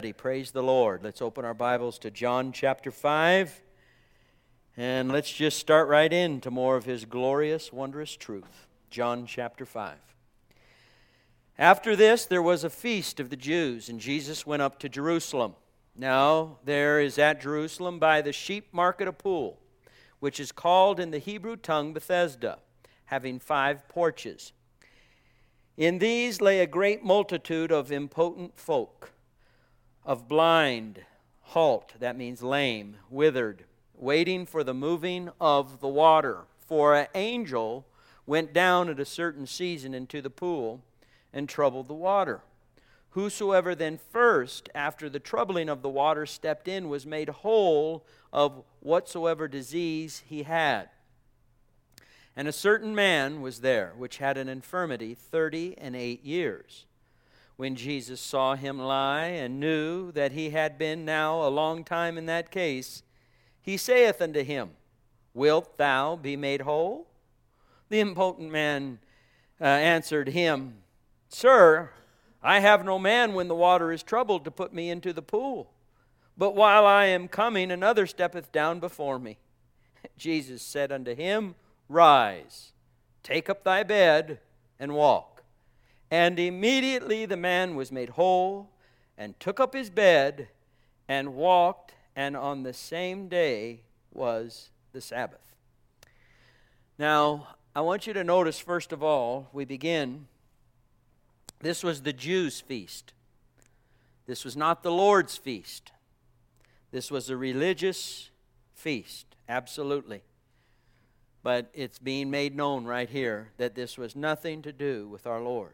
Praise the Lord. Let's open our Bibles to John chapter 5, and let's just start right into more of His glorious, wondrous truth. John chapter 5. After this, there was a feast of the Jews, and Jesus went up to Jerusalem. Now, there is at Jerusalem by the sheep market a pool, which is called in the Hebrew tongue Bethesda, having 5 porches. In these lay a great multitude of impotent folk, of blind, halt, that means lame, withered, waiting for the moving of the water. For an angel went down at a certain season into the pool and troubled the water. Whosoever then first, after the troubling of the water, stepped in was made whole of whatsoever disease he had. And a certain man was there, which had an infirmity 38 years. When Jesus saw him lie, and knew that he had been now a long time in that case, he saith unto him, Wilt thou be made whole? The impotent man answered him, Sir, I have no man when the water is troubled to put me into the pool. But while I am coming, another steppeth down before me. Jesus said unto him, Rise, take up thy bed, and walk. And immediately the man was made whole, and took up his bed, and walked, and on the same day was the Sabbath. Now, I want you to notice, first of all, we begin, this was the Jews' feast. This was not the Lord's feast. This was a religious feast, absolutely. But it's being made known right here that this was nothing to do with our Lord.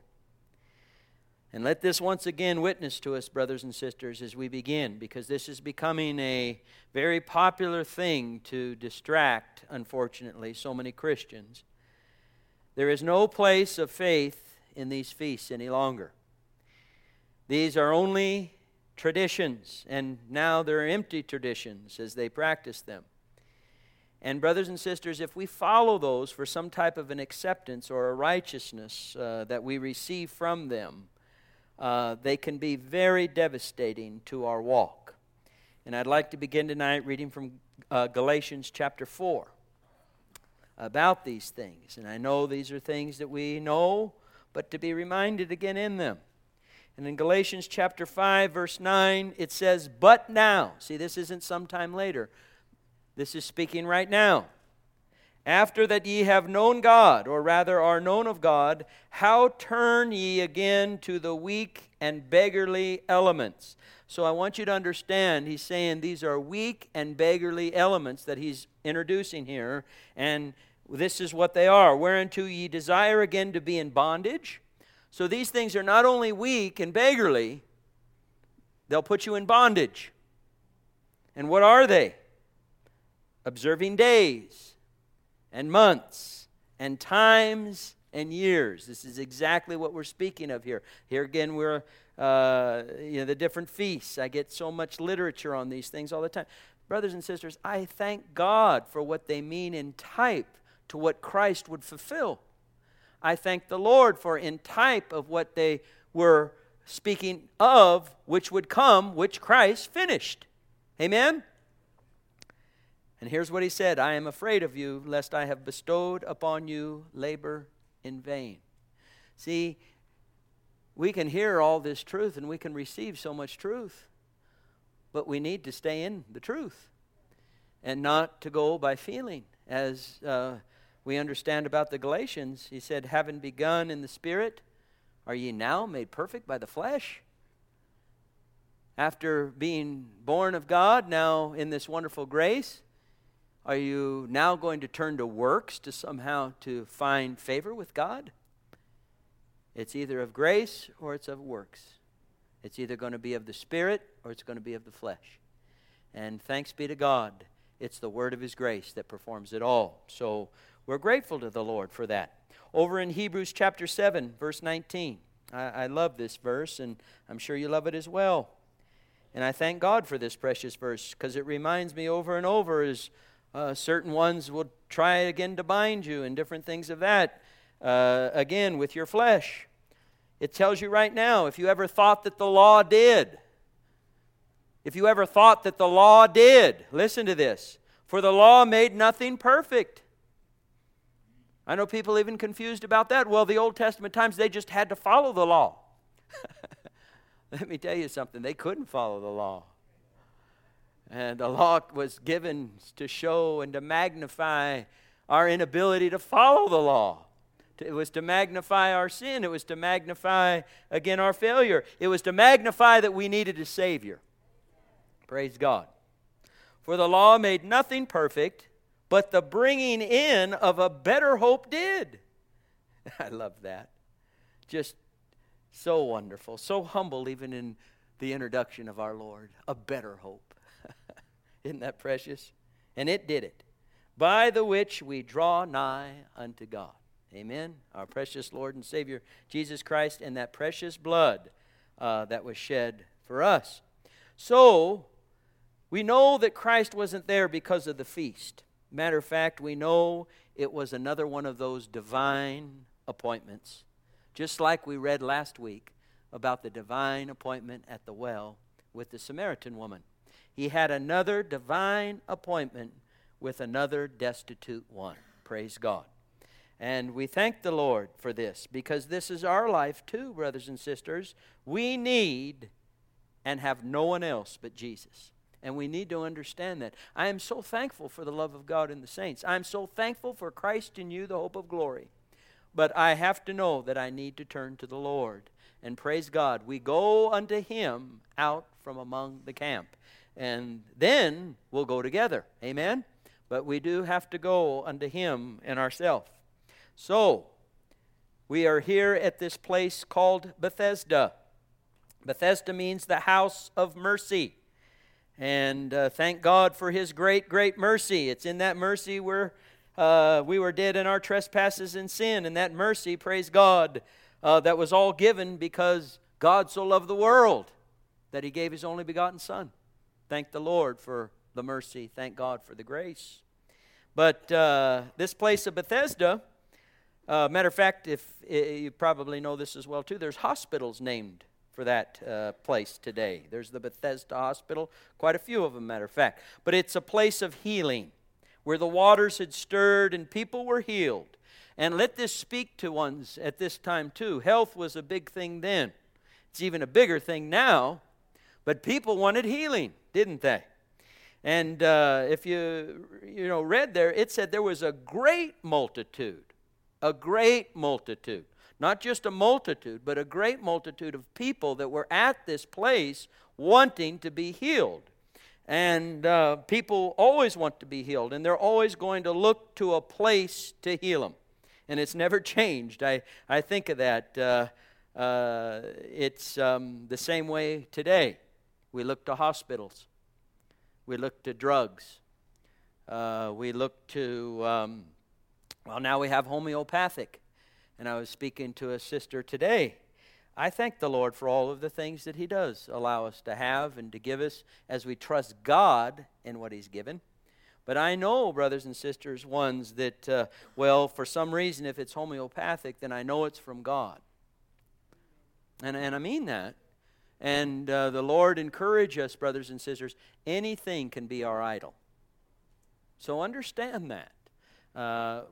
And let this once again witness to us, brothers and sisters, as we begin, because this is becoming a very popular thing to distract, unfortunately, so many Christians. There is no place of faith in these feasts any longer. These are only traditions, and now they're empty traditions as they practice them. And brothers and sisters, if we follow those for some type of an acceptance or a righteousness that we receive from them, they can be very devastating to our walk. And I'd like to begin tonight reading from Galatians chapter 4 about these things. And I know these are things that we know, but to be reminded again in them. And in Galatians chapter 5, verse 9, it says, But now, see, this isn't sometime later. This is speaking right now. After that ye have known God, or rather are known of God, how turn ye again to the weak and beggarly elements? So I want you to understand, he's saying these are weak and beggarly elements that he's introducing here, and this is what they are. Whereunto ye desire again to be in bondage. So these things are not only weak and beggarly, they'll put you in bondage. And what are they? Observing days and months, and times, and years. This is exactly what we're speaking of here. Here again, we're, the different feasts. I get so much literature on these things all the time. Brothers and sisters, I thank God for what they mean in type to what Christ would fulfill. I thank the Lord for in type of what they were speaking of, which would come, which Christ finished. Amen? And here's what he said, I am afraid of you, lest I have bestowed upon you labor in vain. See, we can hear all this truth and we can receive so much truth, but we need to stay in the truth and not to go by feeling. As we understand about the Galatians, he said, having begun in the Spirit, are ye now made perfect by the flesh? After being born of God, now in this wonderful grace, are you now going to turn to works to somehow to find favor with God? It's either of grace or it's of works. It's either going to be of the Spirit or it's going to be of the flesh. And thanks be to God, it's the word of His grace that performs it all. So we're grateful to the Lord for that. Over in Hebrews chapter 7, verse 19. I love this verse, and I'm sure you love it as well. And I thank God for this precious verse, because it reminds me over and over as certain ones will try again to bind you and different things of that, again, with your flesh. It tells you right now, if you ever thought that the law did, If you ever thought that the law did, listen to this. For the law made nothing perfect. I know people even confused about that. Well, the Old Testament times, they just had to follow the law. Let me tell you something. They couldn't follow the law. And the law was given to show and to magnify our inability to follow the law. It was to magnify our sin. It was to magnify, again, our failure. It was to magnify that we needed a Savior. Praise God. For the law made nothing perfect, but the bringing in of a better hope did. I love that. Just so wonderful, so humble even in the introduction of our Lord. A better hope. Isn't that precious? And it did it. By the which we draw nigh unto God. Amen. Our precious Lord and Savior, Jesus Christ, and that precious blood that was shed for us. So, we know that Christ wasn't there because of the feast. Matter of fact, we know it was another one of those divine appointments. Just like we read last week about the divine appointment at the well with the Samaritan woman. He had another divine appointment with another destitute one. Praise God. And we thank the Lord for this, because this is our life too, brothers and sisters. We need and have no one else but Jesus. And we need to understand that. I am so thankful for the love of God in the saints. I am so thankful for Christ in you, the hope of glory. But I have to know that I need to turn to the Lord. And praise God, we go unto Him out from among the camp. And then we'll go together. Amen? But we do have to go unto Him and ourselves. So, we are here at this place called Bethesda. Bethesda means the house of mercy. And thank God for His great, great mercy. It's in that mercy where we were dead in our trespasses and sin. And that mercy, praise God, that was all given because God so loved the world that He gave His only begotten Son. Thank the Lord for the mercy. Thank God for the grace. But this place of Bethesda, matter of fact, if you probably know this as well too, there's hospitals named for that place today. There's the Bethesda Hospital, quite a few of them, matter of fact. But it's a place of healing, where the waters had stirred and people were healed. And let this speak to ones at this time too. Health was a big thing then. It's even a bigger thing now. But people wanted healing, didn't they? And if you read there, it said there was a great multitude. A great multitude. Not just a multitude, but a great multitude of people that were at this place wanting to be healed. And people always want to be healed, and they're always going to look to a place to heal them. And it's never changed. I think of that. It's the same way today. We look to hospitals. We look to drugs. We look to, now we have homeopathic. And I was speaking to a sister today. I thank the Lord for all of the things that He does allow us to have and to give us as we trust God in what He's given. But I know, brothers and sisters, ones that, for some reason, if it's homeopathic, then I know it's from God. And I mean that. And the Lord encourage us, brothers and sisters, anything can be our idol. So understand that.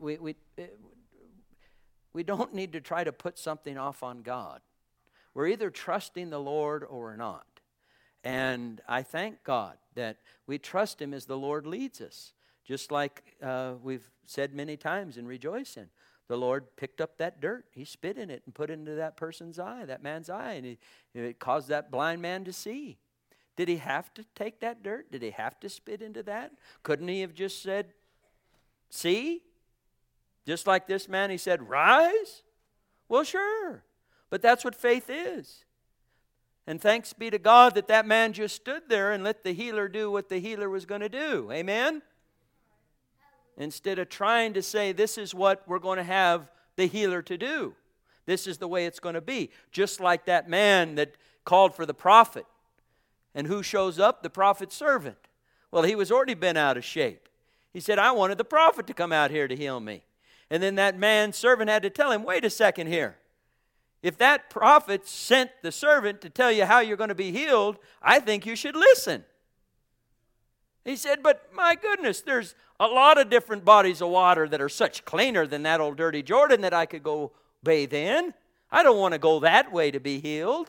We don't need to try to put something off on God. We're either trusting the Lord or we're not. And I thank God that we trust Him as the Lord leads us. Just like we've said many times in rejoicing. The Lord picked up that dirt. He spit in it and put it into that person's eye, that man's eye. And it caused that blind man to see. Did He have to take that dirt? Did He have to spit into that? Couldn't He have just said, see? Just like this man, He said, rise? Well, sure. But that's what faith is. And thanks be to God that that man just stood there and let the healer do what the healer was going to do. Amen? Instead of trying to say, this is what we're going to have the healer to do. This is the way it's going to be. Just like that man that called for the prophet. And who shows up? The prophet's servant. Well, he was already bent out of shape. He said, I wanted the prophet to come out here to heal me. And then that man's servant had to tell him, wait a second here. If that prophet sent the servant to tell you how you're going to be healed, I think you should listen. He said, but my goodness, there's a lot of different bodies of water that are such cleaner than that old dirty Jordan that I could go bathe in. I don't want to go that way to be healed.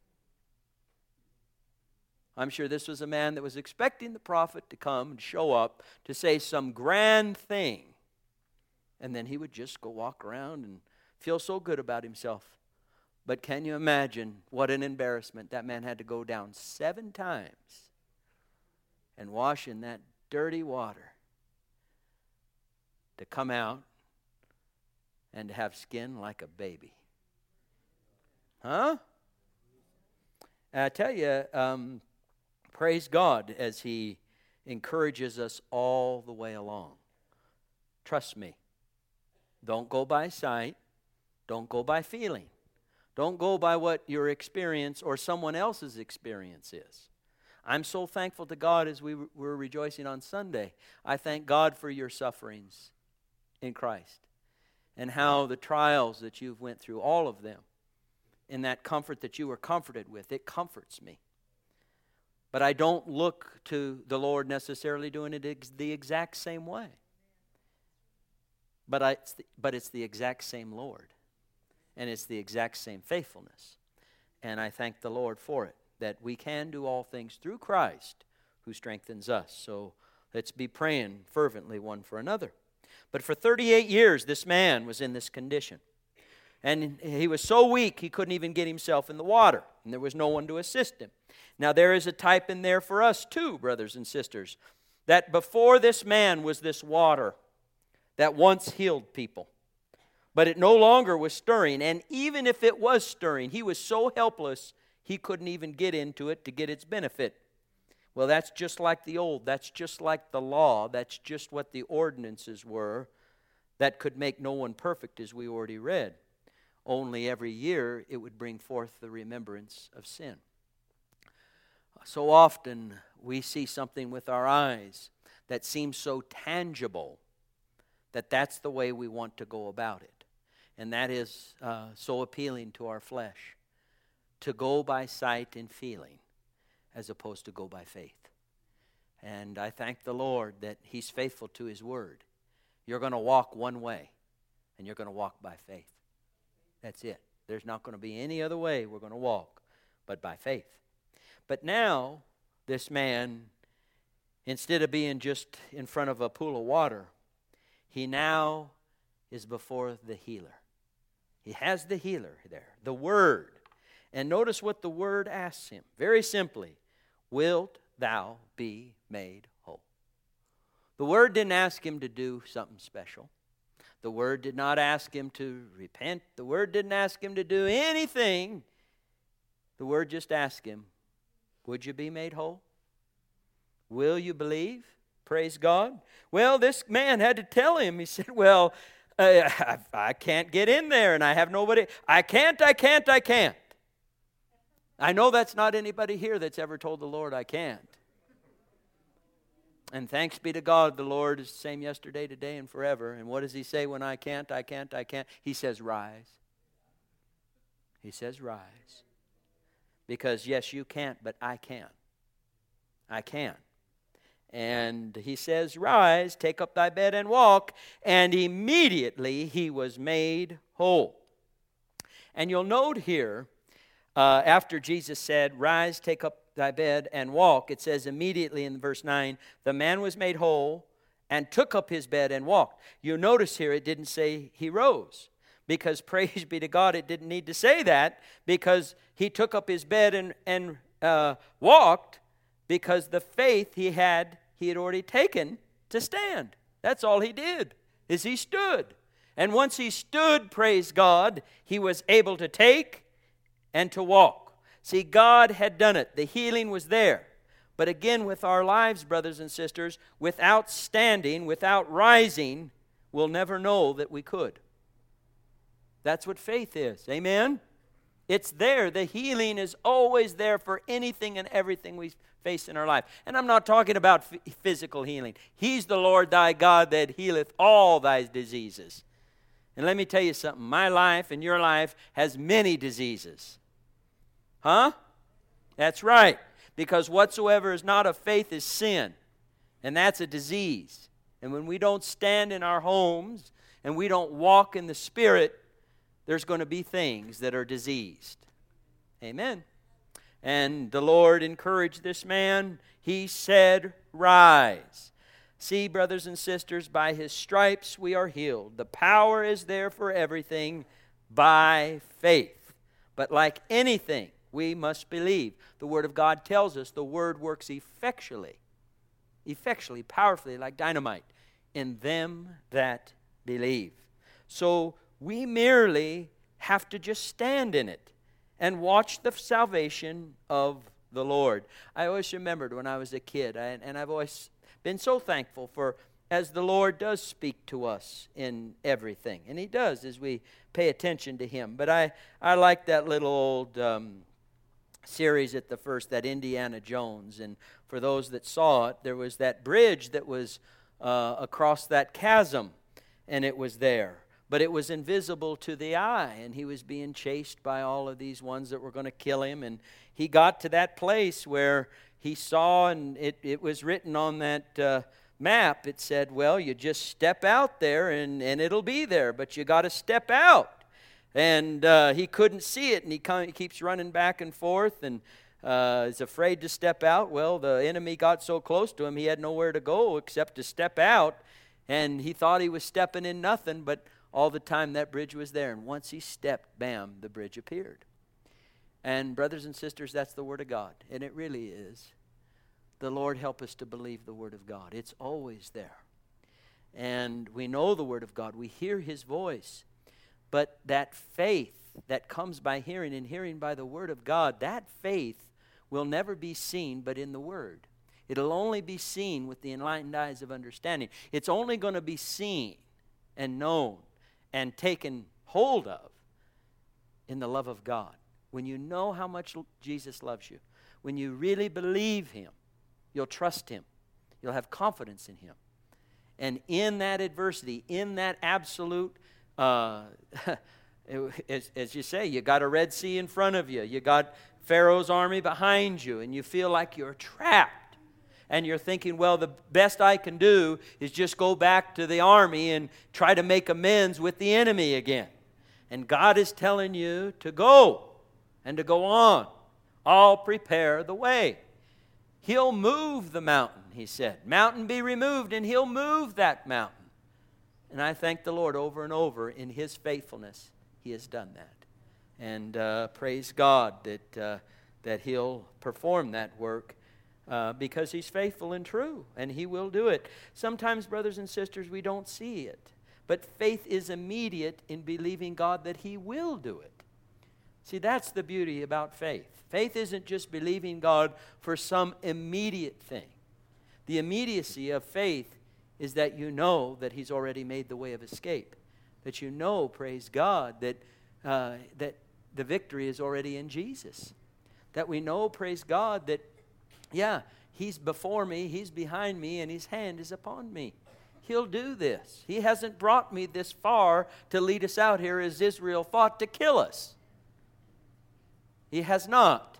I'm sure this was a man that was expecting the prophet to come and show up to say some grand thing. And then he would just go walk around and feel so good about himself. But can you imagine what an embarrassment? That man had to go down 7 times and wash in that dirty water to come out and to have skin like a baby. Huh? I tell you, praise God as He encourages us all the way along. Trust me. Don't go by sight. Don't go by feeling. Don't go by what your experience or someone else's experience is. I'm so thankful to God as we were rejoicing on Sunday. I thank God for your sufferings in Christ and how the trials that you've went through, all of them, in that comfort that you were comforted with, it comforts me. But I don't look to the Lord necessarily doing it the exact same way. But it's the exact same Lord. And it's the exact same faithfulness. And I thank the Lord for it, that we can do all things through Christ who strengthens us. So let's be praying fervently one for another. But for 38 years, this man was in this condition. And he was so weak, he couldn't even get himself in the water. And there was no one to assist him. Now there is a type in there for us too, brothers and sisters, that before this man was this water that once healed people. But it no longer was stirring. And even if it was stirring, he was so helpless, he couldn't even get into it to get its benefit. Well, that's just like the old. That's just like the law. That's just what the ordinances were that could make no one perfect, as we already read. Only every year it would bring forth the remembrance of sin. So often we see something with our eyes that seems so tangible that that's the way we want to go about it. And that is so appealing to our flesh, to go by sight and feeling as opposed to go by faith. And I thank the Lord that He's faithful to His word. You're going to walk one way, and you're going to walk by faith. That's it. There's not going to be any other way we're going to walk but by faith. But now, this man, instead of being just in front of a pool of water, he now is before the healer. He has the healer there, the Word. And notice what the Word asks him. Very simply, wilt thou be made whole? The Word didn't ask him to do something special. The Word did not ask him to repent. The Word didn't ask him to do anything. The Word just asked him, would you be made whole? Will you believe? Praise God. Well, this man had to tell him. He said, well, I can't get in there and I have nobody. I can't. I know that's not anybody here that's ever told the Lord I can't. And thanks be to God, the Lord is the same yesterday, today, and forever. And what does He say when I can't? He says, rise. He says, rise. Because yes, you can't, but I can. I can. And He says, rise, take up thy bed and walk. And immediately he was made whole. And you'll note here, after Jesus said, rise, take up thy bed and walk, it says immediately in verse 9, the man was made whole and took up his bed and walked. You'll notice here it didn't say he rose. Because praise be to God, it didn't need to say that, because he took up his bed and walked, because the faith he had already taken to stand. That's all he did, is he stood. And once he stood, praise God, he was able to take and to walk. See, God had done it. The healing was there. But again, with our lives, brothers and sisters, without standing, without rising, we'll never know that we could. That's what faith is. Amen? It's there. The healing is always there for anything and everything we face in our life. And I'm not talking about physical healing. He's the Lord thy God that healeth all thy diseases. And let me tell you something. My life and your life has many diseases. Huh? That's right. Because whatsoever is not of faith is sin. And that's a disease. And when we don't stand in our homes and we don't walk in the Spirit, there's going to be things that are diseased. Amen. And the Lord encouraged this man. He said, rise. See, brothers and sisters, by His stripes we are healed. The power is there for everything by faith. But like anything, we must believe. The Word of God tells us the Word works effectually, powerfully, like dynamite, in them that believe. So we merely have to just stand in it and watch the salvation of the Lord. I always remembered when I was a kid, and I've always been so thankful for as the Lord does speak to us in everything. And He does as we pay attention to Him. But I like that little old series at the first, that Indiana Jones. And for those that saw it, there was that bridge that was across that chasm, and it was there. But it was invisible to the eye, and he was being chased by all of these ones that were going to kill him. And he got to that place where he saw, and it was written on that map. It said, well, you just step out there, and it'll be there, but you got to step out. And he couldn't see it, and he keeps running back and forth, and is afraid to step out. Well, the enemy got so close to him, he had nowhere to go except to step out, and he thought he was stepping in nothing, but all the time that bridge was there. And once he stepped, bam, the bridge appeared. And brothers and sisters, that's the Word of God. And it really is. The Lord help us to believe the Word of God. It's always there. And we know the Word of God. We hear His voice. But that faith that comes by hearing, and hearing by the Word of God, that faith will never be seen but in the Word. It'll only be seen with the enlightened eyes of understanding. It's only going to be seen and known and taken hold of in the love of God. When you know how much Jesus loves you, when you really believe Him, you'll trust Him. You'll have confidence in Him. And in that adversity, in that absolute, as you say, you got a Red Sea in front of you. You got Pharaoh's army behind you, and you feel like you're trapped. And you're thinking, well, the best I can do is just go back to the army and try to make amends with the enemy again. And God is telling you to go and to go on. I'll prepare the way. He'll move the mountain, He said. Mountain be removed, and He'll move that mountain. And I thank the Lord over and over in His faithfulness. He has done that. And praise God that He'll perform that work. Because He's faithful and true, and He will do it. Sometimes, brothers and sisters, we don't see it. But faith is immediate in believing God that He will do it. See, that's the beauty about faith. Faith isn't just believing God for some immediate thing. The immediacy of faith is that you know that He's already made the way of escape. That you know, praise God, that the victory is already in Jesus. That we know, praise God, that yeah, He's before me, He's behind me, and His hand is upon me. He'll do this. He hasn't brought me this far to lead us out here as Israel thought to kill us. He has not.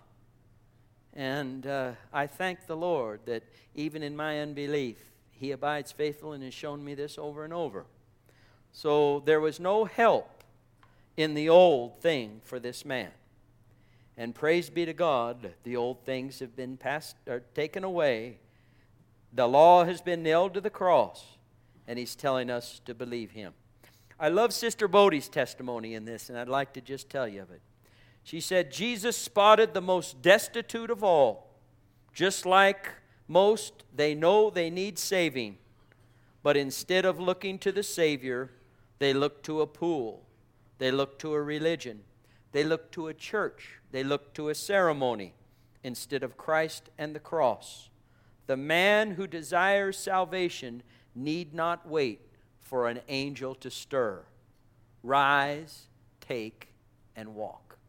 And I thank the Lord that even in my unbelief, He abides faithful and has shown me this over and over. So there was no help in the old thing for this man. And praise be to God, the old things have been taken away. The law has been nailed to the cross, and He's telling us to believe Him. I love Sister Bodie's testimony in this, and I'd like to just tell you of it. She said, Jesus spotted the most destitute of all. Just like most, they know they need saving. But instead of looking to the Savior, they look to a pool. They look to a religion. They look to a church. They look to a ceremony instead of Christ and the cross. The man who desires salvation need not wait for an angel to stir. Rise, take, and walk.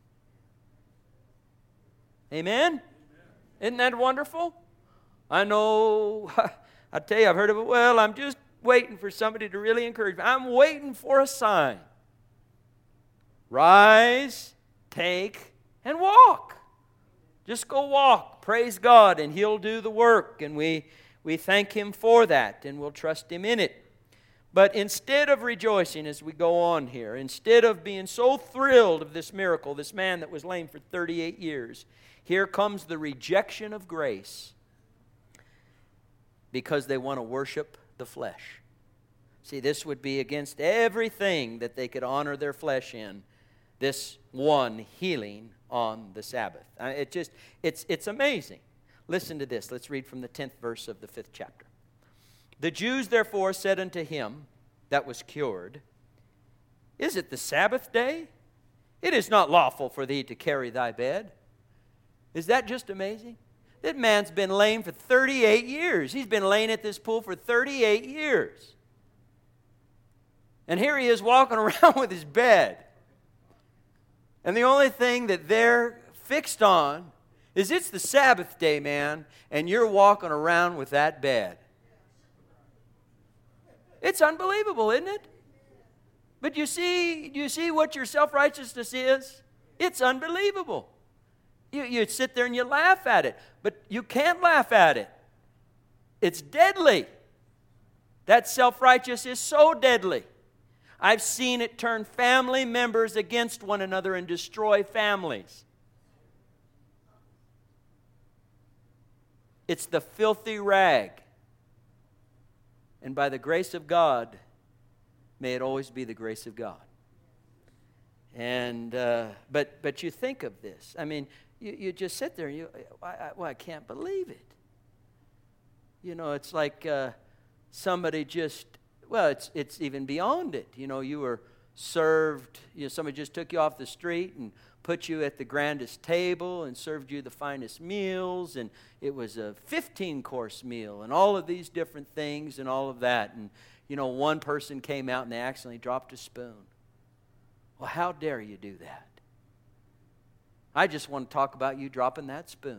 Amen? Isn't that wonderful? I know, I tell you, I've heard of it. Well, I'm just waiting for somebody to really encourage me. I'm waiting for a sign. Rise, take, and walk. Just go walk. Praise God, and He'll do the work. And we thank Him for that, and we'll trust Him in it. But instead of rejoicing as we go on here, instead of being so thrilled of this miracle, this man that was lame for 38 years, here comes the rejection of grace because they want to worship the flesh. See, this would be against everything that they could honor their flesh in, this one healing on the Sabbath. It's amazing. Listen to this. Let's read from the 10th verse of the 5th chapter. The Jews therefore said unto him that was cured, Is it the Sabbath day? It is not lawful for thee to carry thy bed. Is that just amazing? That man's been lame for 38 years. He's been laying at this pool for 38 years. And here he is walking around with his bed. And the only thing that they're fixed on is it's the Sabbath day, man, and you're walking around with that bed. It's unbelievable, isn't it? But you see what your self-righteousness is? It's unbelievable. You sit there and you laugh at it, but you can't laugh at it. It's deadly. That self-righteous is so deadly. I've seen it turn family members against one another and destroy families. It's the filthy rag. And by the grace of God, may it always be the grace of God. And but you think of this. I mean, you just sit there and I can't believe it. You know, it's like somebody just, well, it's even beyond it. You know, you were served, somebody just took you off the street and put you at the grandest table and served you the finest meals, and it was a 15-course meal and all of these different things and all of that. And, one person came out and they accidentally dropped a spoon. Well, how dare you do that? I just want to talk about you dropping that spoon.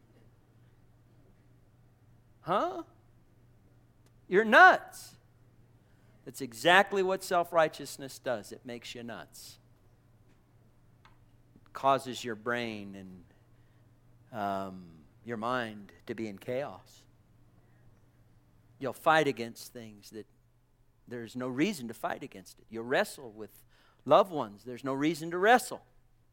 Huh? You're nuts. That's exactly what self-righteousness does. It makes you nuts. It causes your brain and your mind to be in chaos. You'll fight against things that there's no reason to fight against it. You'll wrestle with loved ones. There's no reason to wrestle.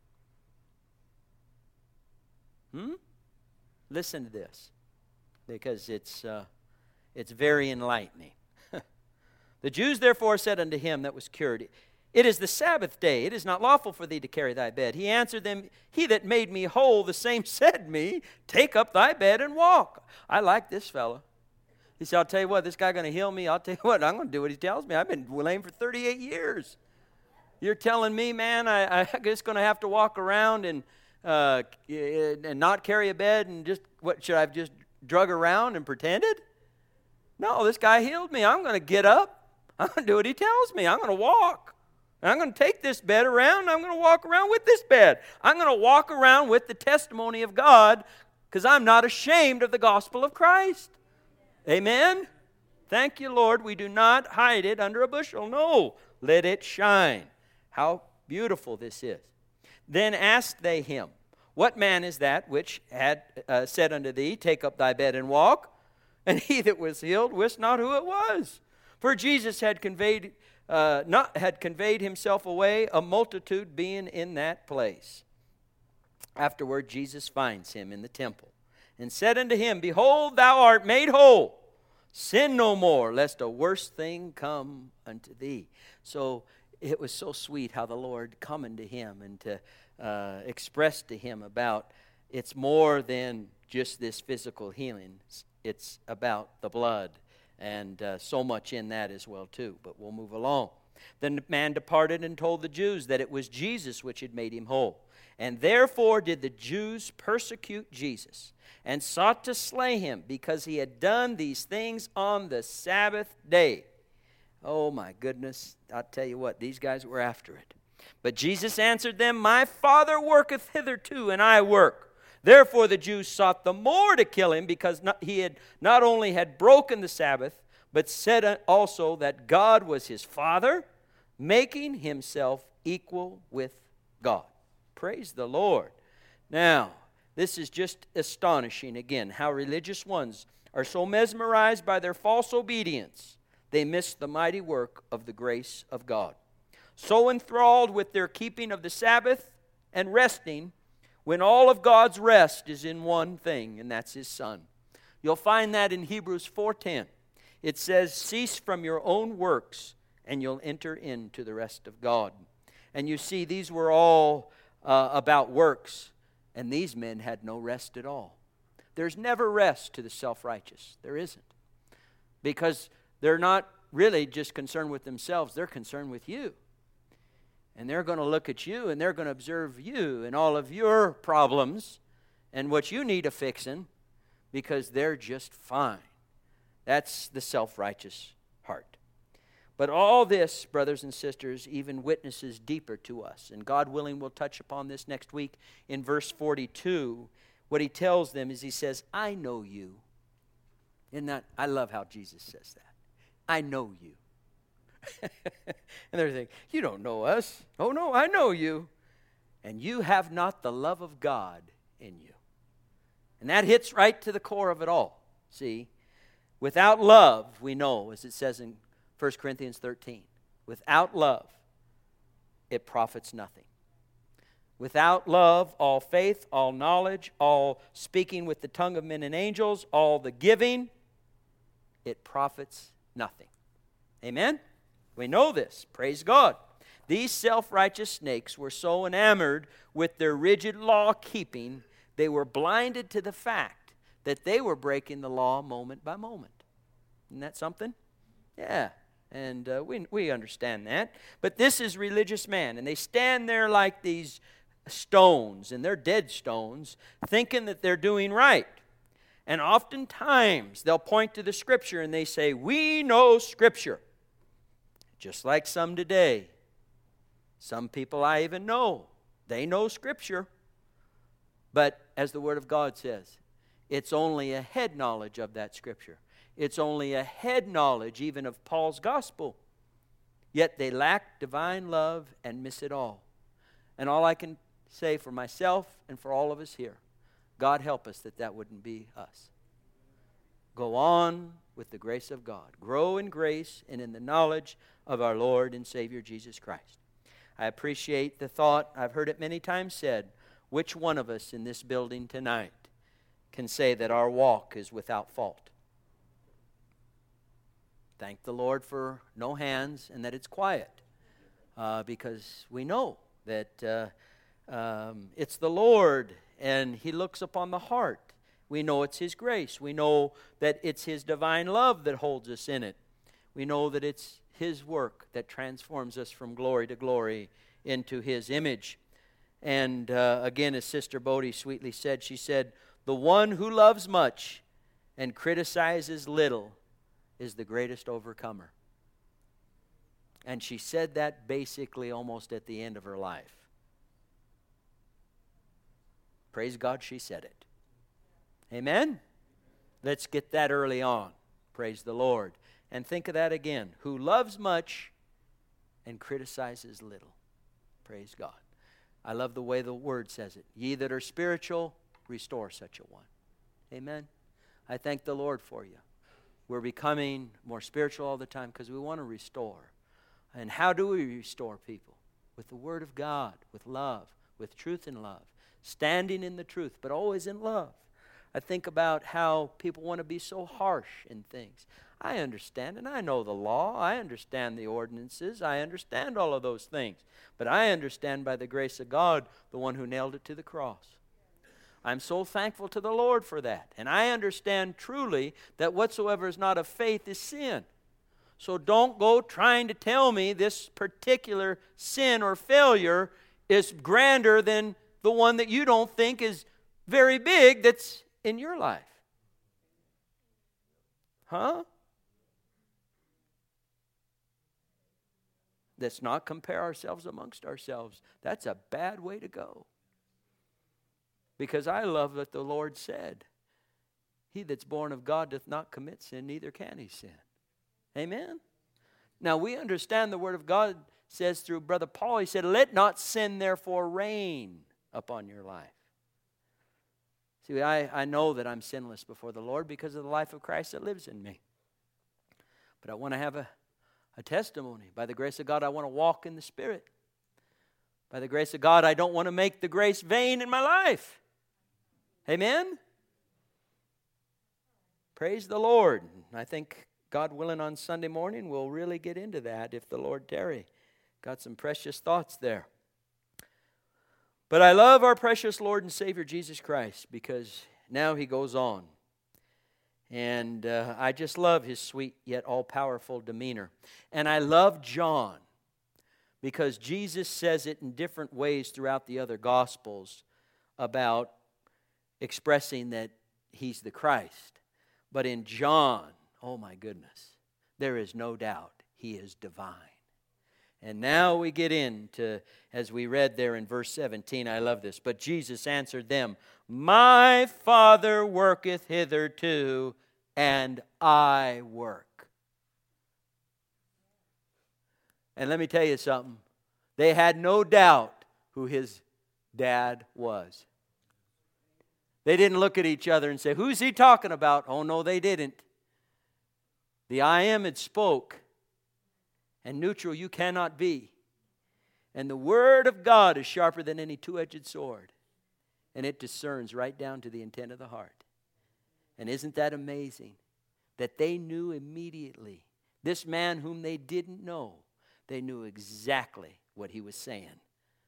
Listen to this, because it's very enlightening. The Jews therefore said unto him that was cured, It is the Sabbath day. It is not lawful for thee to carry thy bed. He answered them, He that made me whole, the same said me, Take up thy bed and walk. I like this fellow. He said, I'll tell you what, this guy going to heal me. I'll tell you what, I'm going to do what he tells me. I've been lame for 38 years. You're telling me, man, I'm just going to have to walk around and not carry a bed and just, what, should I have just drug around and pretended? No, this guy healed me. I'm going to get up. I'm going to do what he tells me. I'm going to walk. And I'm going to take this bed around, and I'm going to walk around with this bed. I'm going to walk around with the testimony of God because I'm not ashamed of the gospel of Christ. Amen? Thank you, Lord. We do not hide it under a bushel. No, let it shine. How beautiful this is. Then asked they him, What man is that which had said unto thee, Take up thy bed and walk? And he that was healed wist not who it was. For Jesus had conveyed himself away, a multitude being in that place. Afterward Jesus finds him in the temple, and said unto him, Behold, thou art made whole. Sin no more, lest a worse thing come unto thee. So it was so sweet how the Lord come unto him and to express to him about it's more than just this physical healing. It's about the blood, and so much in that as well too. But we'll move along. Then the man departed and told the Jews that it was Jesus which had made him whole. And therefore did the Jews persecute Jesus, and sought to slay him, because he had done these things on the Sabbath day. Oh my goodness, I'll tell you what, these guys were after it. But Jesus answered them, My Father worketh hitherto, and I work. Therefore the Jews sought the more to kill him, because he had not only had broken the Sabbath, but said also that God was his Father, making himself equal with God. Praise the Lord. Now, this is just astonishing again, how religious ones are so mesmerized by their false obedience, they miss the mighty work of the grace of God. So enthralled with their keeping of the Sabbath and resting, when all of God's rest is in one thing, and that's his Son. You'll find that in Hebrews 4:10. It says, cease from your own works, and you'll enter into the rest of God. And you see, these were all about works, and these men had no rest at all. There's never rest to the self-righteous. There isn't. Because they're not really just concerned with themselves. They're concerned with you. And they're going to look at you, and they're going to observe you and all of your problems and what you need a fixing, because they're just fine. That's the self-righteous heart. But all this, brothers and sisters, even witnesses deeper to us. And God willing, we'll touch upon this next week in verse 42. What he tells them is he says, I know you. I love how Jesus says that. I know you. And they're thinking, you don't know us. Oh no, I know you. And you have not the love of God in you. And that hits right to the core of it all. See, without love, we know, as it says in 1 Corinthians 13, without love, it profits nothing. Without love, all faith, all knowledge, all speaking with the tongue of men and angels, all the giving, it profits nothing. Amen? We know this. Praise God. These self-righteous snakes were so enamored with their rigid law-keeping, they were blinded to the fact that they were breaking the law moment by moment. Isn't that something? Yeah. And we understand that. But this is religious man, and they stand there like these stones, and they're dead stones, thinking that they're doing right. And oftentimes they'll point to the Scripture and they say, we know Scripture. Just like some today. Some people I even know, they know Scripture. But as the Word of God says, it's only a head knowledge of that Scripture. It's only a head knowledge even of Paul's gospel. Yet they lack divine love and miss it all. And all I can say for myself and for all of us here, God help us that wouldn't be us. Go on with the grace of God. Grow in grace and in the knowledge of our Lord and Savior Jesus Christ. I appreciate the thought, I've heard it many times said, which one of us in this building tonight can say that our walk is without fault? Thank the Lord for no hands and that it's quiet, because we know that it's the Lord and He looks upon the heart. We know it's His grace. We know that it's His divine love that holds us in it. We know that it's His work that transforms us from glory to glory into His image. And again, as Sister Bodie sweetly said, she said, the one who loves much and criticizes little is the greatest overcomer. And she said that basically almost at the end of her life. Praise God she said it. Amen? Let's get that early on. Praise the Lord. And think of that again. Who loves much and criticizes little. Praise God. I love the way the Word says it. Ye that are spiritual, restore such a one. Amen? I thank the Lord for you. We're becoming more spiritual all the time because we want to restore. And how do we restore people? With the Word of God, with love, with truth and love. Standing in the truth, but always in love. I think about how people want to be so harsh in things. I understand, and I know the law. I understand the ordinances. I understand all of those things. But I understand by the grace of God, the one who nailed it to the cross. I'm so thankful to the Lord for that. And I understand truly that whatsoever is not of faith is sin. So don't go trying to tell me this particular sin or failure is grander than the one that you don't think is very big that's in your life. Huh? Let's not compare ourselves amongst ourselves. That's a bad way to go. Because I love that the Lord said, he that's born of God doth not commit sin, neither can he sin. Amen? Now, we understand the Word of God says through Brother Paul, he said, let not sin therefore reign upon your life. See, I know that I'm sinless before the Lord because of the life of Christ that lives in me. But I want to have a testimony. By the grace of God, I want to walk in the Spirit. By the grace of God, I don't want to make the grace vain in my life. Amen? Praise the Lord. I think, God willing, on Sunday morning, we'll really get into that if the Lord tarry. Got some precious thoughts there. But I love our precious Lord and Savior Jesus Christ because now He goes on. And I just love His sweet yet all-powerful demeanor. And I love John because Jesus says it in different ways throughout the other Gospels about expressing that He's the Christ. But in John, oh my goodness, there is no doubt He is divine. And now we get into, as we read there in verse 17, I love this. But Jesus answered them, my Father worketh hitherto, and I work. And let me tell you something. They had no doubt who His dad was. They didn't look at each other and say, who's he talking about? Oh, no, they didn't. The I Am had spoke. And neutral you cannot be. And the Word of God is sharper than any two-edged sword. And it discerns right down to the intent of the heart. And isn't that amazing? That they knew immediately. This man whom they didn't know, they knew exactly what he was saying.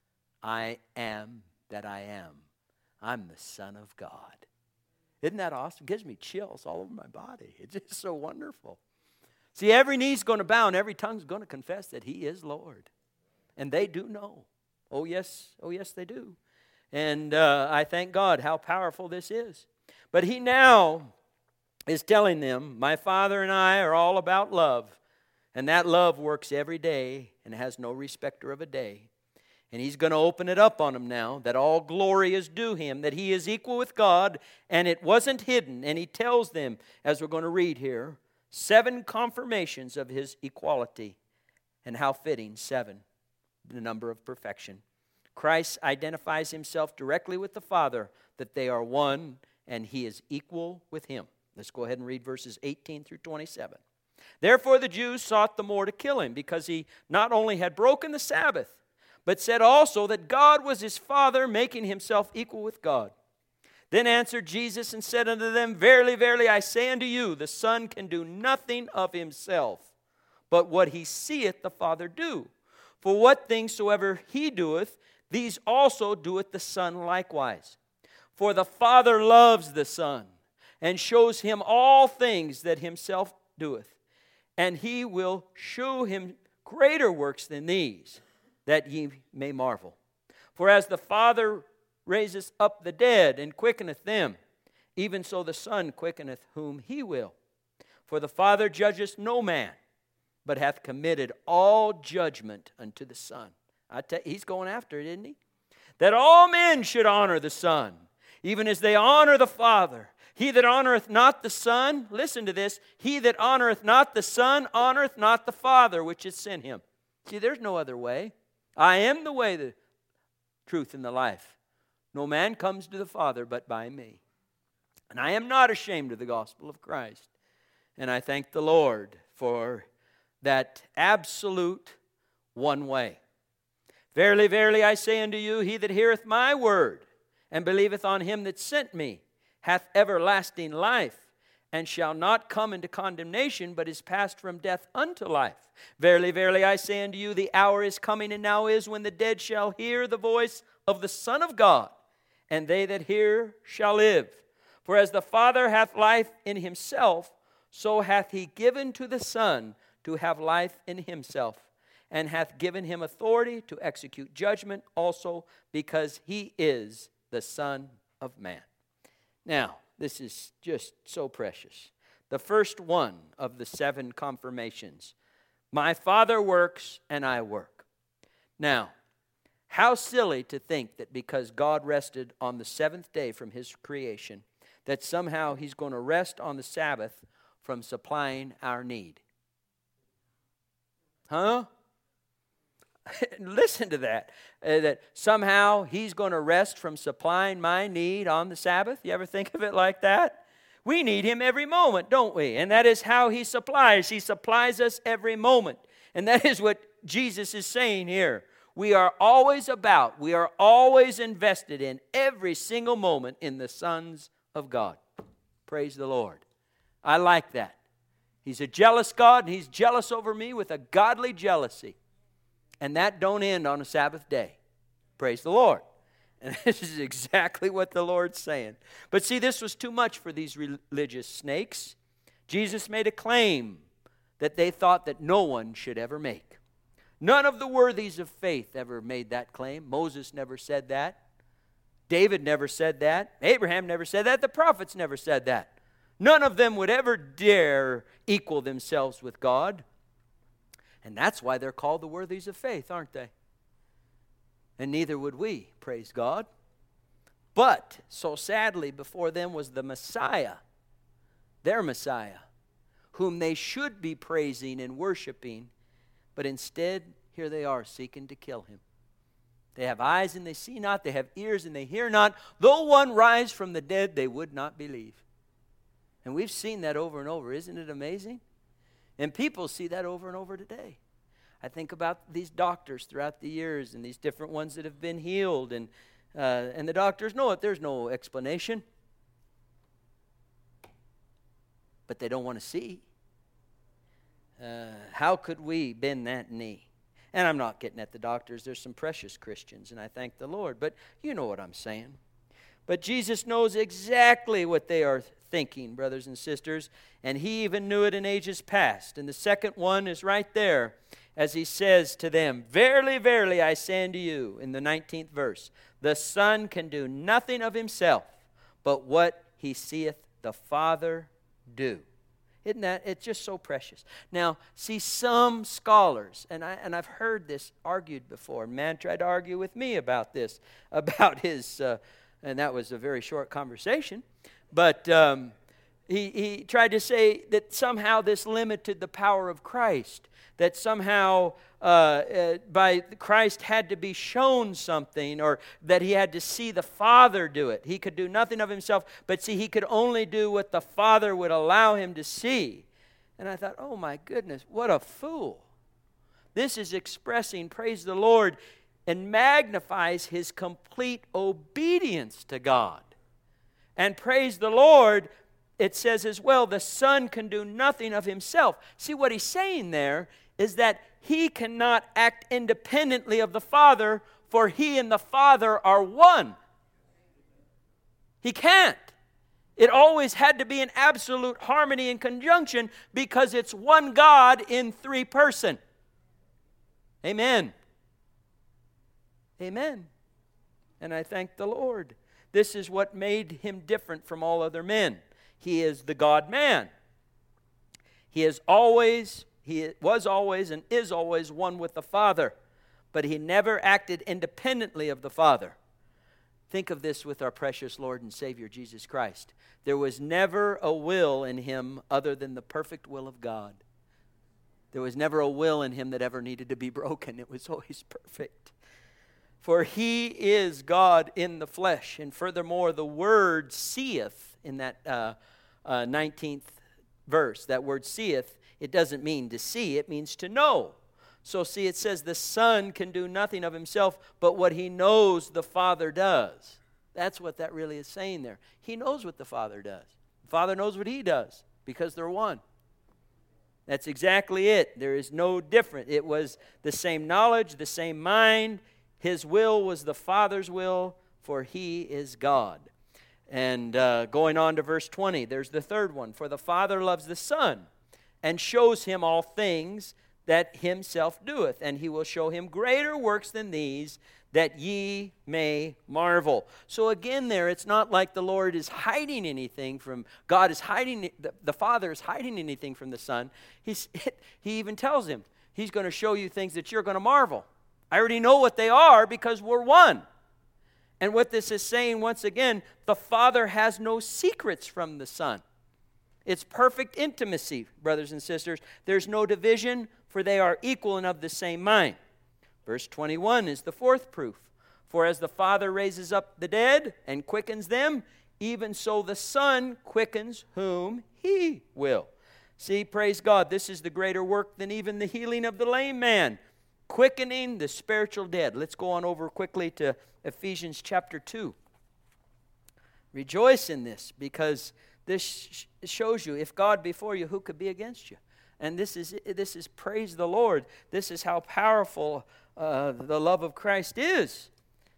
I am that I am. I'm the Son of God. Isn't that awesome? It gives me chills all over my body. It's just so wonderful. See, every knee's going to bow and every tongue's going to confess that He is Lord. And they do know. Oh yes, they do. And I thank God how powerful this is. But He now is telling them, my Father and I are all about love. And that love works every day and has no respecter of a day. And He's going to open it up on them now, that all glory is due Him, that He is equal with God, and it wasn't hidden. And He tells them, as we're going to read here, 7 confirmations of His equality. And how fitting, 7, the number of perfection. Christ identifies Himself directly with the Father, that they are one, and He is equal with Him. Let's go ahead and read verses 18 through 27. Therefore the Jews sought the more to kill Him, because He not only had broken the Sabbath, but said also that God was His Father, making Himself equal with God. Then answered Jesus and said unto them, verily, verily, I say unto you, the Son can do nothing of Himself, but what He seeth the Father do. For what things soever He doeth, these also doeth the Son likewise. For the Father loves the Son, and shows Him all things that Himself doeth. And He will shew Him greater works than these, that ye may marvel. For as the Father raiseth up the dead and quickeneth them, even so the Son quickeneth whom He will. For the Father judgeth no man, but hath committed all judgment unto the Son. He's going after it, isn't He? That all men should honor the Son, even as they honor the Father. He that honoreth not the Son, listen to this, he that honoreth not the Son honoreth not the Father which hath sent Him. See, there's no other way. I am the way, the truth, and the life. No man comes to the Father but by me. And I am not ashamed of the gospel of Christ. And I thank the Lord for that absolute one way. Verily, verily, I say unto you, he that heareth my word and believeth on Him that sent me hath everlasting life, and shall not come into condemnation, but is passed from death unto life. Verily, verily, I say unto you, the hour is coming, and now is, when the dead shall hear the voice of the Son of God, and they that hear shall live. For as the Father hath life in Himself, so hath He given to the Son to have life in Himself, and hath given Him authority to execute judgment also, because He is the Son of Man. Now, this is just so precious. The first one of the 7 confirmations. My Father works and I work. Now, how silly to think that because God rested on the 7th day from His creation, that somehow He's going to rest on the Sabbath from supplying our need. Huh? Listen to that. That somehow he's going to rest from supplying my need on the Sabbath. You ever think of it like that? We need him every moment, don't we? And that is how he supplies. He supplies us every moment. And that is what Jesus is saying here. We are always invested in every single moment in the sons of God. Praise the Lord. I like that. He's a jealous God, and he's jealous over me with a godly jealousy. And that don't end on a Sabbath day. Praise the Lord. And this is exactly what the Lord's saying. But see, this was too much for these religious snakes. Jesus made a claim that they thought that no one should ever make. None of the worthies of faith ever made that claim. Moses never said that. David never said that. Abraham never said that. The prophets never said that. None of them would ever dare equal themselves with God. And that's why they're called the worthies of faith, aren't they? And neither would we, praise God. But, so sadly, before them was the Messiah, their Messiah, whom they should be praising and worshiping, but instead, here they are seeking to kill him. They have eyes and they see not, they have ears and they hear not. Though one rise from the dead, they would not believe. And we've seen that over and over. Isn't it amazing? And people see that over and over today. I think about these doctors throughout the years and these different ones that have been healed. And the doctors know it. There's no explanation. But they don't want to see. How could we bend that knee? And I'm not getting at the doctors. There's some precious Christians, and I thank the Lord. But you know what I'm saying. But Jesus knows exactly what they are thinking, brothers and sisters, and he even knew it in ages past. And the second one is right there as he says to them, "Verily, verily, I say unto you," in the 19th verse, "the Son can do nothing of himself, but what he seeth the Father do." Isn't that? It's just so precious. Now, see, some scholars, and I've heard this argued before. Man tried to argue with me about this, about his, and that was a very short conversation. But he tried to say that somehow this limited the power of Christ. That somehow by Christ had to be shown something, or that he had to see the Father do it. He could do nothing of himself, but see, he could only do what the Father would allow him to see. And I thought, oh my goodness, what a fool. This is expressing, praise the Lord, and magnifies his complete obedience to God. And praise the Lord, it says as well, the Son can do nothing of himself. See, what he's saying there is that he cannot act independently of the Father, for he and the Father are one. He can't. It always had to be in absolute harmony and conjunction, because it's one God in three person. Amen. Amen. And I thank the Lord. This is what made him different from all other men. He is the God-man. He was always and is always one with the Father, but he never acted independently of the Father. Think of this with our precious Lord and Savior Jesus Christ. There was never a will in him other than the perfect will of God. There was never a will in him that ever needed to be broken. It was always perfect. For he is God in the flesh. And furthermore, the word seeth in that 19th verse, that word seeth, it doesn't mean to see, it means to know. So see, it says the Son can do nothing of himself, but what he knows the Father does. That's what that really is saying there. He knows what the Father does. The Father knows what he does, because they're one. That's exactly it. There is no different. It was the same knowledge, the same mind. His will was the Father's will, for he is God. And going on to verse 20, there's the third one. For the Father loves the Son, and shows him all things that himself doeth, and he will show him greater works than these, that ye may marvel. So again there, it's not like the Lord is hiding anything from, God is hiding, the Father is hiding anything from the Son. He even tells him, he's going to show you things that you're going to marvel. I already know what they are, because we're one. And what this is saying, once again, the Father has no secrets from the Son. It's perfect intimacy, brothers and sisters. There's no division, for they are equal and of the same mind. Verse 21 is the fourth proof. For as the Father raises up the dead and quickens them, even so the Son quickens whom He will. See, praise God, this is the greater work than even the healing of the lame man, quickening the spiritual dead. Let's go on over quickly to Ephesians chapter 2. Rejoice in this, because this shows you, if God be for you, who could be against you? And this is praise the Lord. This is how powerful the love of Christ is.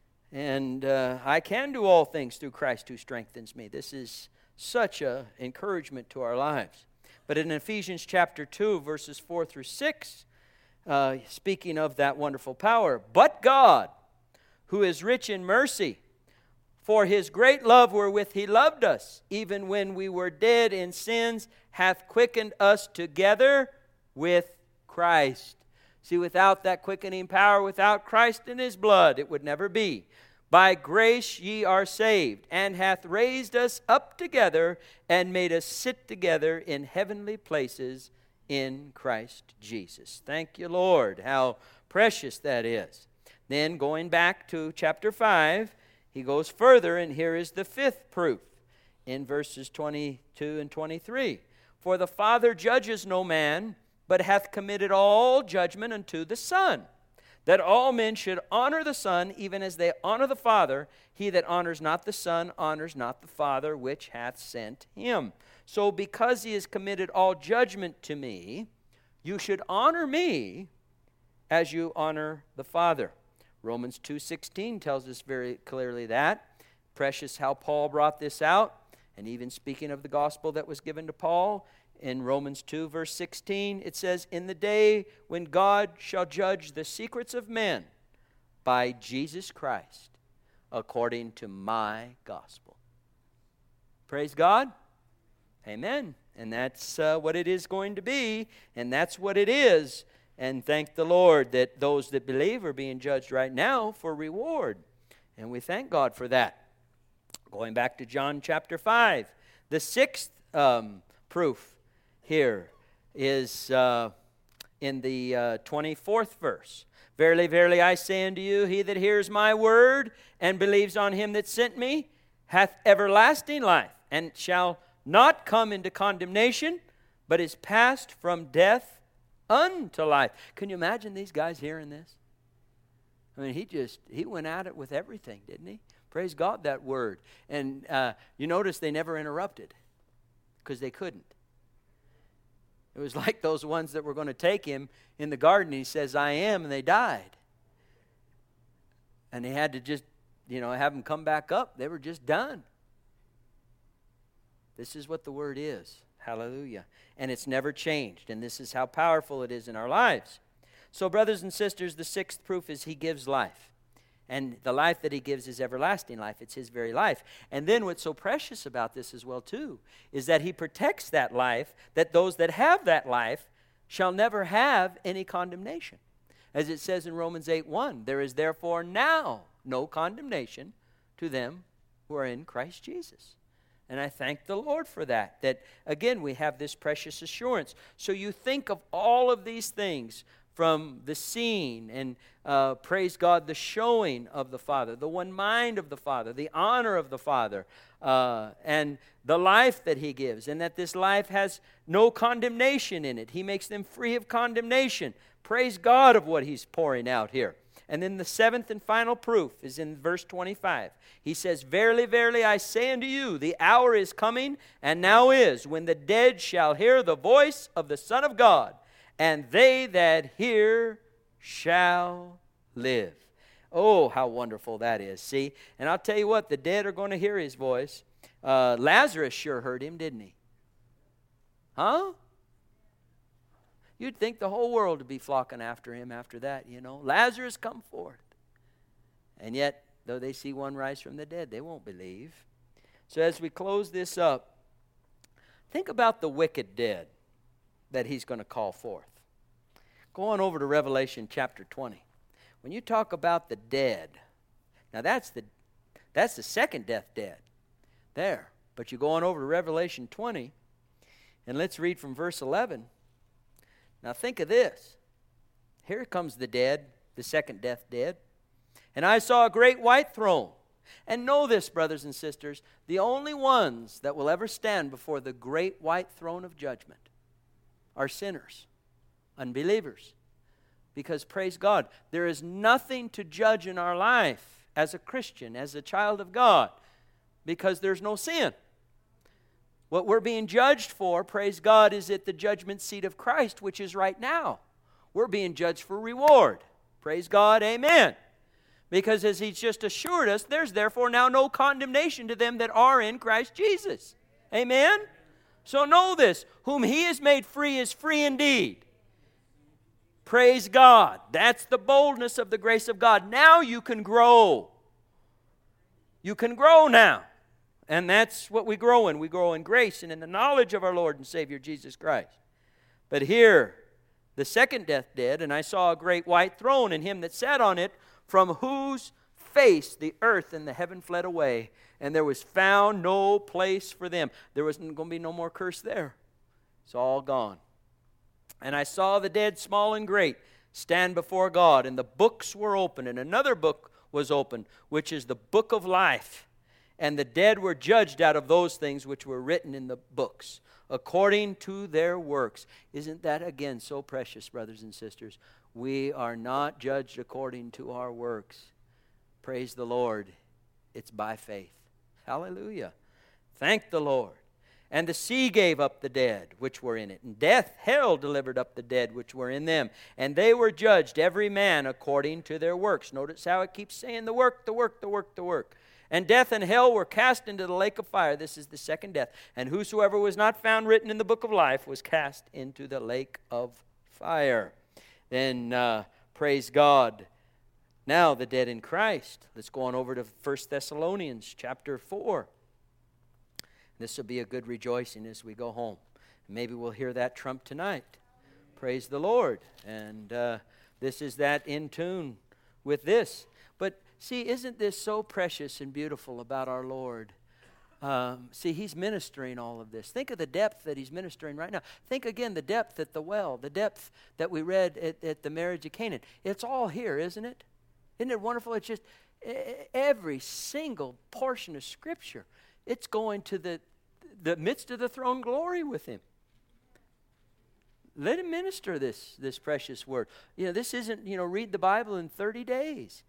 And I can do all things through Christ who strengthens me. This is such an encouragement to our lives. But in Ephesians chapter 2, verses 4 through 6, speaking of that wonderful power, but God, who is rich in mercy, for His great love wherewith He loved us, even when we were dead in sins, hath quickened us together with Christ. See, without that quickening power, without Christ and His blood, it would never be. By grace ye are saved, and hath raised us up together, and made us sit together in heavenly places in Christ Jesus. Thank you, Lord. How precious that is. Then going back to chapter 5, he goes further, and here is the fifth proof in verses 22 and 23. For the Father judges no man, but hath committed all judgment unto the Son, that all men should honor the Son, even as they honor the Father. He that honors not the Son honors not the Father which hath sent him. So because He has committed all judgment to me, you should honor me as you honor the Father. Romans 2:16 tells us very clearly that. Precious how Paul brought this out. And even speaking of the gospel that was given to Paul, in Romans 2, verse 16, it says, in the day when God shall judge the secrets of men by Jesus Christ, according to my gospel. Praise God. Amen. And that's what it is going to be, and that's what it is. And thank the Lord that those that believe are being judged right now for reward. And we thank God for that. Going back to John chapter 5, the sixth proof here is in the 24th verse. Verily, verily, I say unto you, he that hears my word and believes on Him that sent me hath everlasting life, and shall not come into condemnation, but is passed from death unto life. Can you imagine these guys hearing this? I mean, he went at it with everything, didn't he? Praise God, that word. And you notice they never interrupted, because they couldn't. It was like those ones that were going to take Him in the garden. He says, I am, and they died. And they had to just, have them come back up. They were just done. This is what the word is. Hallelujah. And it's never changed. And this is how powerful it is in our lives. So, brothers and sisters, the sixth proof is He gives life. And the life that He gives is everlasting life. It's His very life. And then what's so precious about this as well, too, is that He protects that life, that those that have that life shall never have any condemnation. As it says in Romans 8:1, there is therefore now no condemnation to them who are in Christ Jesus. And I thank the Lord for that. That, again, we have this precious assurance. So you think of all of these things from the seeing and, praise God, the showing of the Father, the one mind of the Father, the honor of the Father, and the life that He gives, and that this life has no condemnation in it. He makes them free of condemnation. Praise God of what He's pouring out here. And then the seventh and final proof is in verse 25. He says, verily, verily, I say unto you, the hour is coming, and now is, when the dead shall hear the voice of the Son of God, and they that hear shall live. Oh, how wonderful that is. See, and I'll tell you what, the dead are going to hear His voice. Lazarus sure heard Him, didn't he? Huh? You'd think the whole world would be flocking after Him after that, Lazarus, come forth. And yet, though they see one rise from the dead, they won't believe. So as we close this up, think about the wicked dead that He's going to call forth. Go on over to Revelation chapter 20. When you talk about the dead, now that's the second death dead there. But you go on over to Revelation 20, And let's read from verse 11. Now think of this. Here comes the dead, the second death dead. And I saw a great white throne. And know this, brothers and sisters, the only ones that will ever stand before the great white throne of judgment are sinners, unbelievers. Because, praise God, there is nothing to judge in our life as a Christian, as a child of God, because there's no sin. What we're being judged for, praise God, is at the judgment seat of Christ, which is right now. We're being judged for reward. Praise God, amen. Because as He's just assured us, there's therefore now no condemnation to them that are in Christ Jesus. Amen? So know this, whom He has made free is free indeed. Praise God. That's the boldness of the grace of God. Now you can grow. You can grow now. And that's what we grow in. We grow in grace and in the knowledge of our Lord and Savior Jesus Christ. But here, the second death did, and I saw a great white throne, and Him that sat on it, from whose face the earth and the heaven fled away, and there was found no place for them. There was going to be no more curse there. It's all gone. And I saw the dead, small and great, stand before God, and the books were opened, and another book was opened, which is the book of life. And the dead were judged out of those things which were written in the books, according to their works. Isn't that, again, so precious, brothers and sisters? We are not judged according to our works. Praise the Lord. It's by faith. Hallelujah. Thank the Lord. And the sea gave up the dead which were in it, and death, hell, delivered up the dead which were in them. And they were judged, every man according to their works. Notice how it keeps saying the work, the work, the work, the work. And death and hell were cast into the lake of fire. This is the second death. And whosoever was not found written in the book of life was cast into the lake of fire. Then, praise God. Now, the dead in Christ. Let's go on over to 1 Thessalonians chapter 4. This will be a good rejoicing as we go home. Maybe we'll hear that trump tonight. Praise the Lord. And this is that in tune with this. But see, isn't this so precious and beautiful about our Lord? See, He's ministering all of this. Think of the depth that He's ministering right now. Think again the depth at the well, the depth that we read at the marriage of Canaan. It's all here, isn't it? Isn't it wonderful? It's just every single portion of Scripture. It's going to the midst of the throne glory with Him. Let Him minister this precious word. This isn't, read the Bible in 30 days.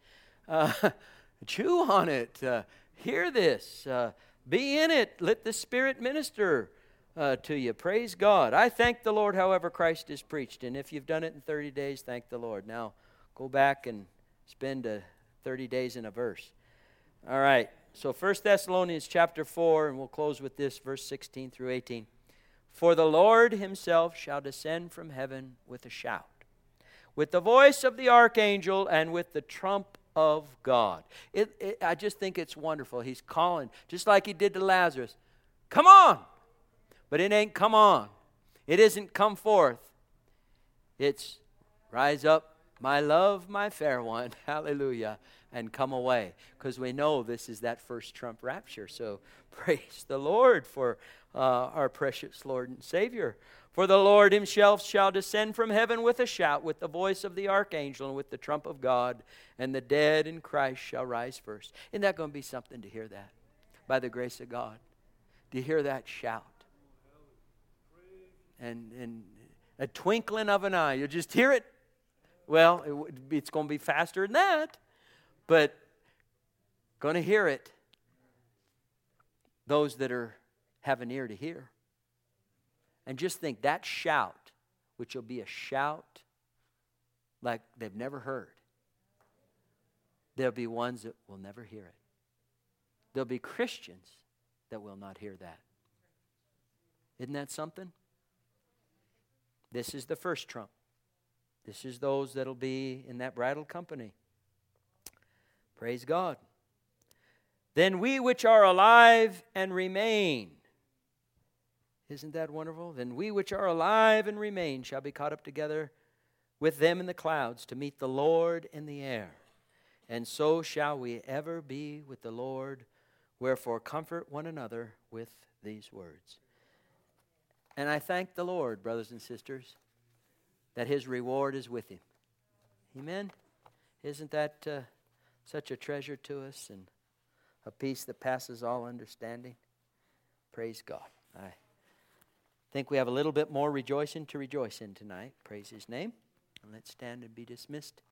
Chew on it. Hear this. Be in it. Let the Spirit minister to you. Praise God. I thank the Lord however Christ is preached. And if you've done it in 30 days, thank the Lord. Now, go back and spend 30 days in a verse. All right. So 1 Thessalonians chapter 4, and we'll close with this, verse 16 through 18. For the Lord Himself shall descend from heaven with a shout, with the voice of the archangel, and with the trump of God. I just think it's wonderful. He's calling, just like He did to Lazarus. Come on! But it ain't come on. It isn't come forth. It's rise up, my love, my fair one. Hallelujah. And come away. Because we know this is that first trump rapture. So praise the Lord for our precious Lord and Savior. For the Lord Himself shall descend from heaven with a shout, with the voice of the archangel, and with the trump of God, and the dead in Christ shall rise first. Isn't that going to be something to hear that? By the grace of God. To hear that shout. And a twinkling of an eye. You'll just hear it. Well, it's going to be faster than that. But going to hear it. Those that have an ear to hear. And just think, that shout, which will be a shout like they've never heard, there'll be ones that will never hear it. There'll be Christians that will not hear that. Isn't that something? This is the first trump. This is those that'll be in that bridal company. Praise God. Then we which are alive and remain. Isn't that wonderful? Then we which are alive and remain shall be caught up together with them in the clouds to meet the Lord in the air. And so shall we ever be with the Lord. Wherefore comfort one another with these words. And I thank the Lord, brothers and sisters, that His reward is with Him. Amen? Isn't that such a treasure to us and a peace that passes all understanding? Praise God. I think we have a little bit more rejoicing to rejoice in tonight. Praise His name. And let's stand and be dismissed.